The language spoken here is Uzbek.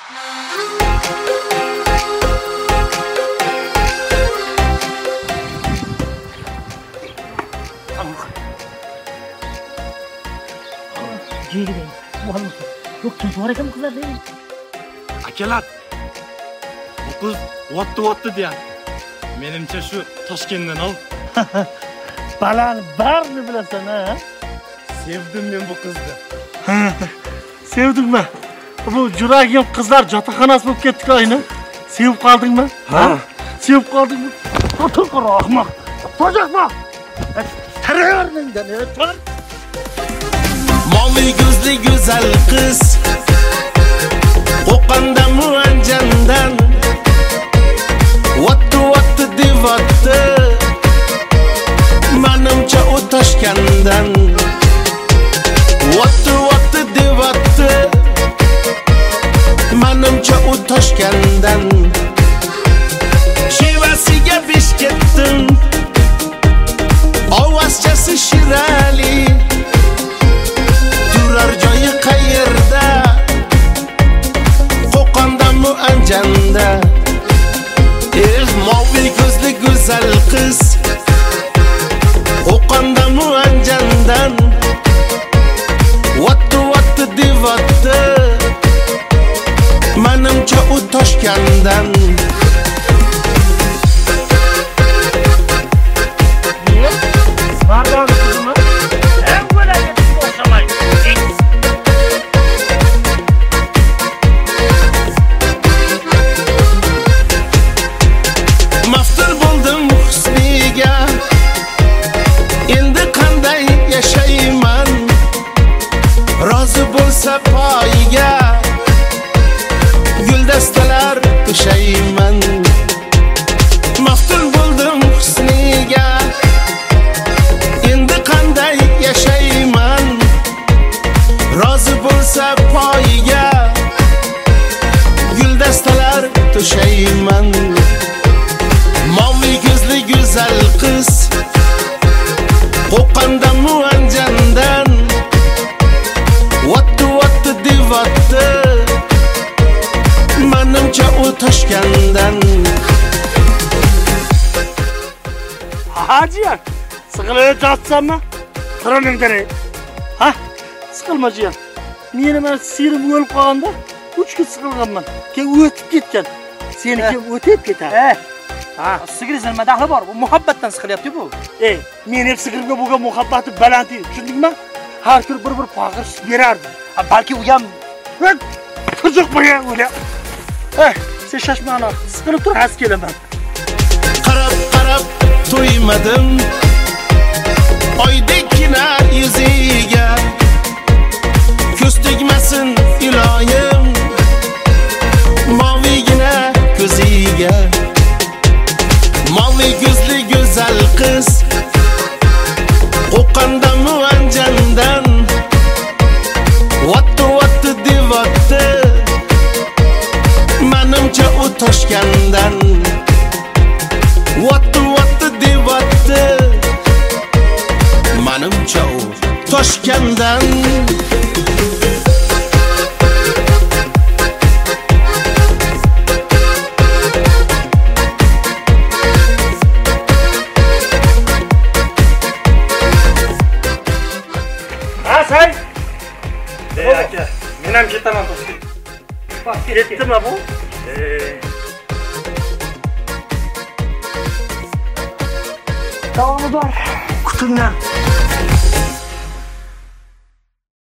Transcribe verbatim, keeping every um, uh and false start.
Jeydi. Muhammad. Yo'q, kim bor ekan qizlar deydi. Akalar. Bu qiz o'tdi o'tdi deyapti. Menimcha shu Toshkentdan ol. Balani barini bilasan, ha? Sevdim men bu qizni. Sevdingmi? Bu yuragim qizlar yotoqxonasi bo'lib ketdi oyni. Sevib qoldingmi? Ha? Sevib qoldingmi? To'qir ahmoq. Tojaqma. Tarayarmingdan, tor. Mavi gözlü güzel kız Qo'qonda Muanjandan Vattu vattu devattu Manimcha u Toshkentdan Vattu vattu devattu Manimcha u Toshkentdan Shivasiga besh ketdim Ovozchasi shirali Turar joyi qayerda Qo'qonda Muanjanda Eh mavi ko'zli go'zal qiz Qo'qonda Muanjandan Vattu vattu devattu Manimcha u Toshkentdan Poyiga guldastalar to'shayman Maftun bo'ldim husniga Endi qanday yashayman Rozi bo'lsa poyiga guldastalar to'shayman Mavi ko'zli go'zal qiz Qo'qonda Muanjandan Vattu vattu devattu Manimcha u Toshkentdan Hajiyan, siqilib jotsanmi? Qiriningdan ey. Ha? Siqilma jiyan. Meni mana sirim o'lib qolganda uch kun siqilganman. Keyin o'tib ketgan. Seniki o'tib ketadi. Eh. Ha, sigiriz nima daxli bor? Bu muhabbatdan siqilyapti bu. Ey, meni sigirga bo'lgan muhabbati balandti, tushundingmi? Har kun bir-bir pag'ir berardi. Balki u ham qiziq bo'lgan o'la. Eh, sen shashma ana, siqilib tur, haz kelaman. Qarab qarab to'ymadim Oydekkina yuziga Ko'z tegmasin iloyim Mavigina ko'ziga Mavi ko'zli go'zal qiz Qo'qonda Muanjandan Vattu vattu devattu Manimcha u Toshkentdan Vattu vattu devattu Manimcha u Toshkentdan Asay. Ey aka, men ham ketaman Toshkentga. Bak, ketdimi bu? Ey. Davomi bor. Kutingdan.